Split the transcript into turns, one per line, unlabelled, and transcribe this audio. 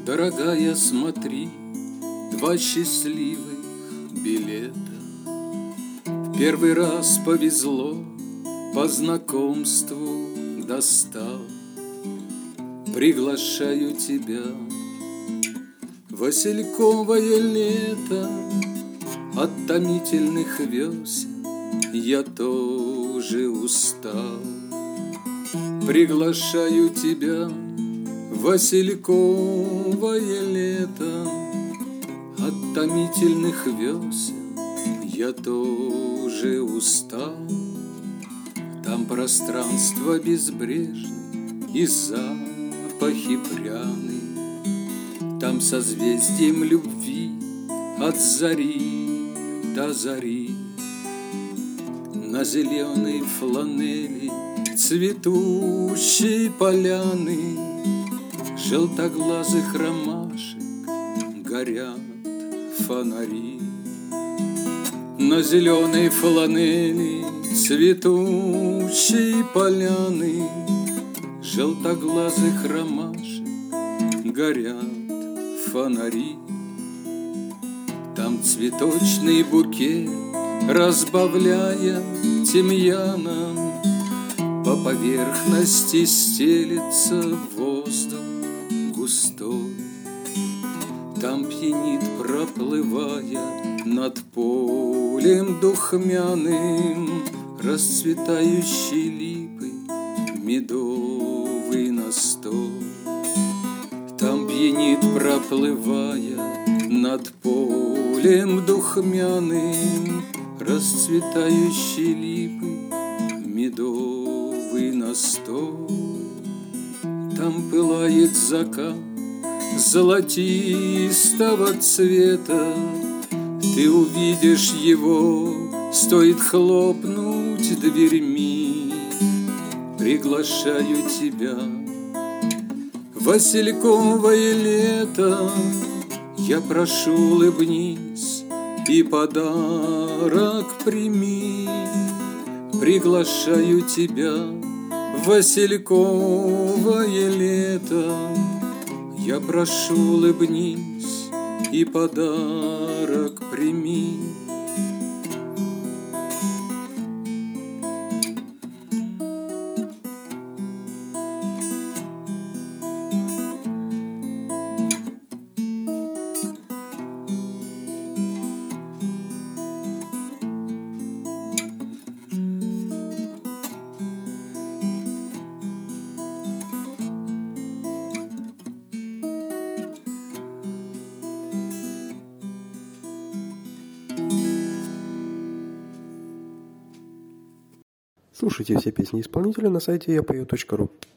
Дорогая, смотри, два счастливых билета. В первый раз повезло, по знакомству достал. Приглашаю тебя, васильковое лето. От томительных весен я тоже устал. Приглашаю тебя, васильковое лето. От томительных весен я тоже устал. Там пространство безбрежное и запахи пряны. Там созвездием любви от зари до зари. На зеленой фланели цветущей поляны желтоглазых ромашек горят фонари. На зеленой фланели цветущей поляны желтоглазых ромашек горят фонари. Там цветочный букет, разбавляя тимьяном, по поверхности стелется воздух густой. Там пьянит, проплывая над полем духмяным, расцветающей липы медовый настой. Там пьянит, проплывая над полем духмяным, расцветающей липы медовый настой. Там пылает закат золотистого цвета. Ты увидишь его, стоит хлопнуть дверьми. Приглашаю тебя, васильковое лето. Я прошу, улыбнись и подарок прими. Приглашаю тебя, васильковое лето. Я прошу, улыбнись и подарок прими.
Слушайте все песни исполнителя на сайте yapою.ru.